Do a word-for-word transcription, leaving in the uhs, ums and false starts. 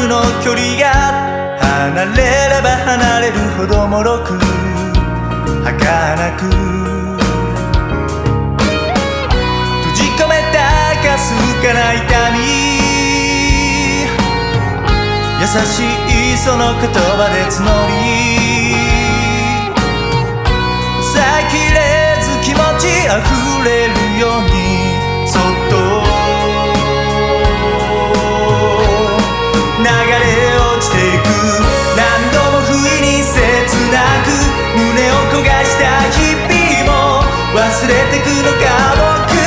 の距離が離れれば離れるほどもろく儚く閉じ込めたかすかな痛み優しいその言葉で募り抑えきれず気持ち溢れるようにそっと流れ落ちていく何度も不意に切なく胸を焦がした日々も忘れてくのか僕